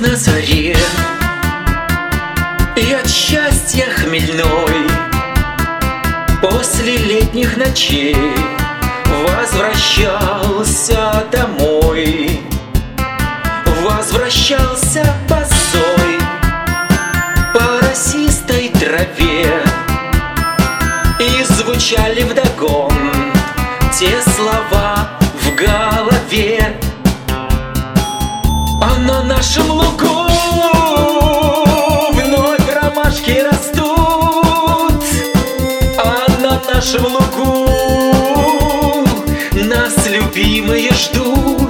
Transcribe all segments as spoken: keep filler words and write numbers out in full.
на заре, и от счастья хмельной после летних ночей возвращался домой. Возвращался босой по росистой траве, и звучали вдогон те слова в голове. А на нашем лугу вновь ромашки растут, а на нашем лугу нас любимые ждут.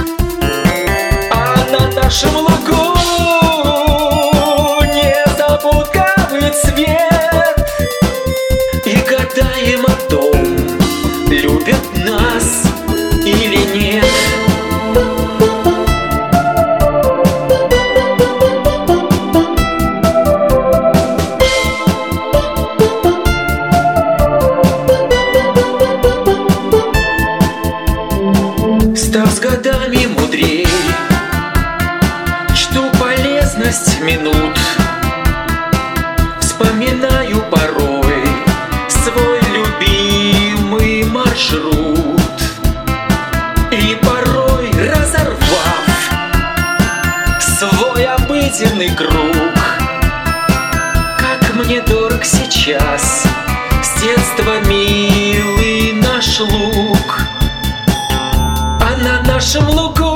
А на нашем лугу незабудковый цвет, и гадаем о том, любят нас или нет. Став с годами мудрей, чту полезность минут, вспоминаю порой свой любимый маршрут. И порой, разорвав свой обыденный круг, как мне дорог сейчас с детства милый наш луг. А на нашем лугу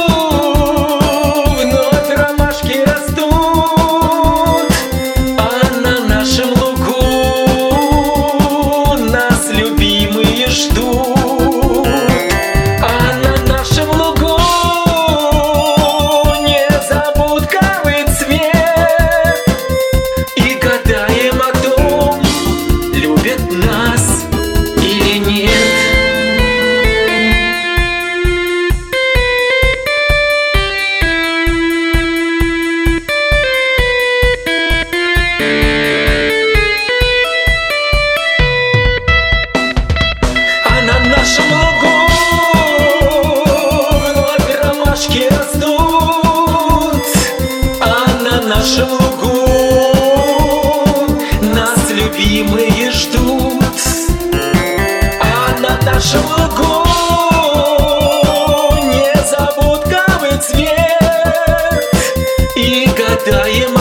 вновь ромашки растут, а на нашем лугу нас любимые ждут. А на нашем лугу незабудковый цвет, и гадаем о том, любят нас или нет. А на нашем лугу вновь ромашки растут, а на нашем лугу нас любимые ждут. А на нашем лугу незабудковый цвет, и гадаем